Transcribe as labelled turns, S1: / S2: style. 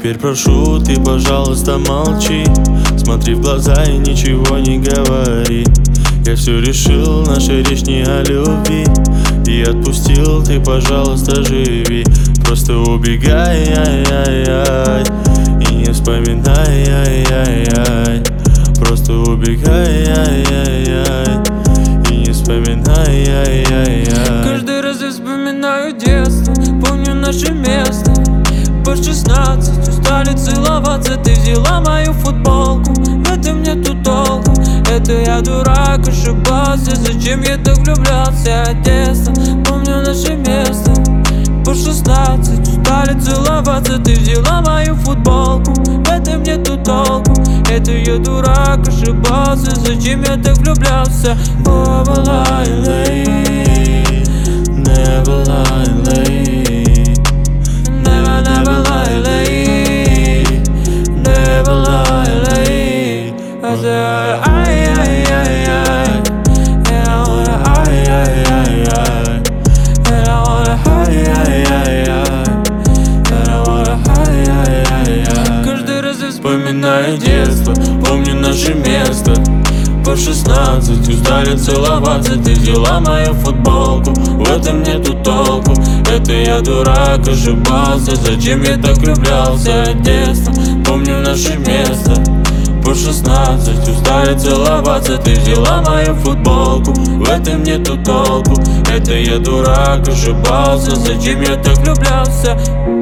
S1: Теперь прошу, ты, пожалуйста, молчи. Смотри в глаза и ничего не говори. Я все решил, наша речь не о любви. И отпустил, ты, пожалуйста, живи. Просто убегай, ай-яй-яй, и не вспоминай, ай-яй-яй. Просто убегай, ай-яй-яй, и не вспоминай, ай-яй-яй.
S2: Каждый раз я вспоминаю детство, помню наше место. По 16 устали целоваться, ты взяла мою футболку. В этом нету толку, это я дурак, ошибался. Зачем я так влюблялся от детства? Помню наше место. По 16 устали целоваться, ты взяла мою футболку. В этом нету толку, это я дурак, ошибался. Зачем я так влюблялся?
S1: Never lie late, never lie late, never lie late, never lie late.
S2: I said, ай-яй-яй-яй,
S1: And I wanna ай-яй-яй-яй, and I wanna ай-яй-яй-яй, and I wanna ай-яй-яй-яй.
S2: каждый раз я
S1: Вспоминаю детство, помню наше место. По 16 устали целоваться, ты взяла мою футболку. В этом нету толку, это я дурак, ошибался. Зачем я так влюблялся от детства? Помню наше место. По 16 устали целоваться, ты взяла мою футболку. В этом нету толку, это я дурак, ошибался. Зачем я так влюблялся?